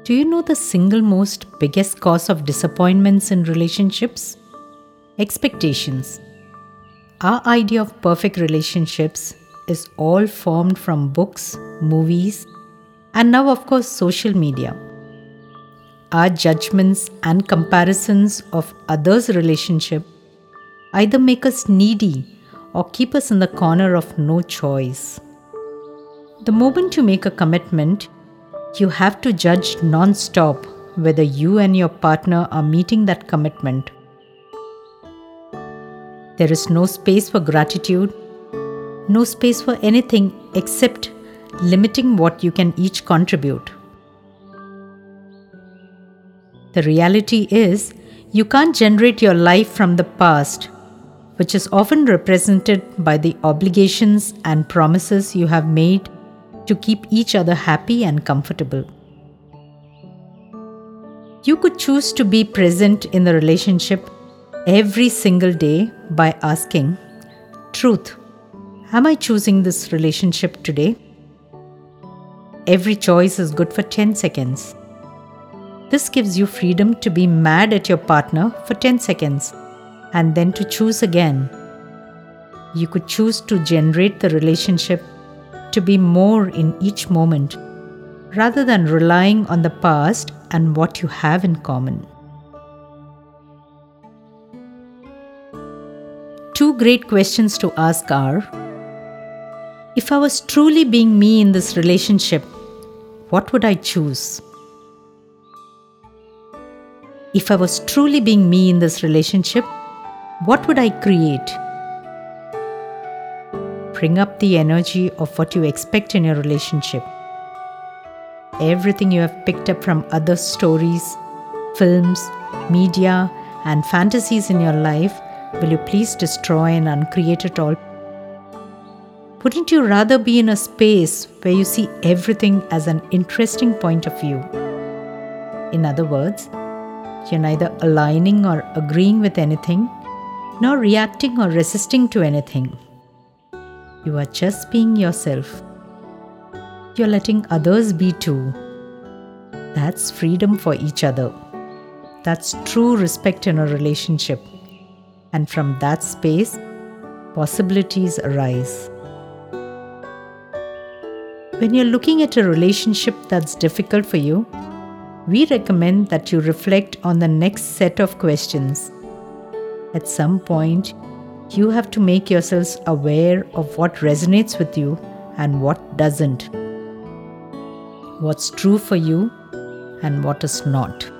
Do you know the single most biggest cause of disappointments in relationships? Expectations. Our idea of perfect relationships is all formed from books, movies, and now, of course, social media. Our judgments and comparisons of others' relationship either make us needy or keep us in the corner of no choice. The moment you make a commitment, you have to judge non-stop whether you and your partner are meeting that commitment. There is no space for gratitude, no space for anything except limiting what you can each contribute. The reality is, you can't generate your life from the past, which is often represented by the obligations and promises you have made to keep each other happy and comfortable. You could choose to be present in the relationship every single day by asking, "Truth, am I choosing this relationship today?" Every choice is good for 10 seconds. This gives you freedom to be mad at your partner for 10 seconds and then to choose again. You could choose to generate the relationship to be more in each moment rather than relying on the past and what you have in common. Two great questions to ask are, if I was truly being me in this relationship, what would I choose? If I was truly being me in this relationship, what would I create? Bring up the energy of what you expect in your relationship. Everything you have picked up from other stories, films, media, and fantasies in your life, will you please destroy and uncreate it all? Wouldn't you rather be in a space where you see everything as an interesting point of view? In other words, you're neither aligning or agreeing with anything, nor reacting or resisting to anything. You are just being yourself. You're letting others be too. That's freedom for each other. That's true respect in a relationship. And from that space, possibilities arise. When you're looking at a relationship that's difficult for you, we recommend that you reflect on the next set of questions. At some point, you have to make yourselves aware of what resonates with you and what doesn't. What's true for you and what is not.